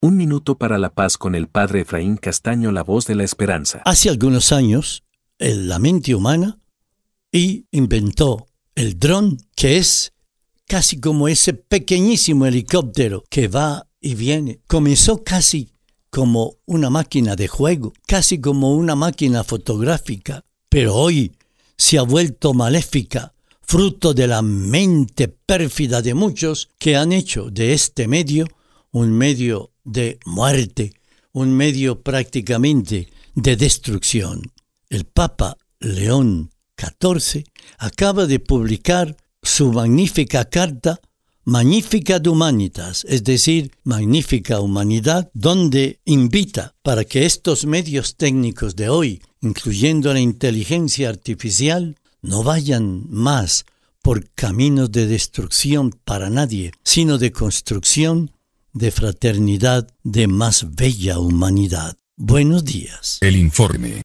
Un minuto para la paz con el Padre Efraín Castaño, la voz de la esperanza. Hace algunos años, la mente humana inventó el dron, que es casi como ese pequeñísimo helicóptero que va y viene. Comenzó casi como una máquina de juego, casi como una máquina fotográfica, pero hoy se ha vuelto maléfica, fruto de la mente pérfida de muchos que han hecho de este medio un medio de muerte, un medio prácticamente de destrucción. El Papa León XIV acaba de publicar su magnífica carta Magnificat Humanitas, es decir, Magnífica Humanidad, donde invita para que estos medios técnicos de hoy, incluyendo la inteligencia artificial, no vayan más por caminos de destrucción para nadie, sino de construcción, de fraternidad, de más bella humanidad. Buenos días. El informe.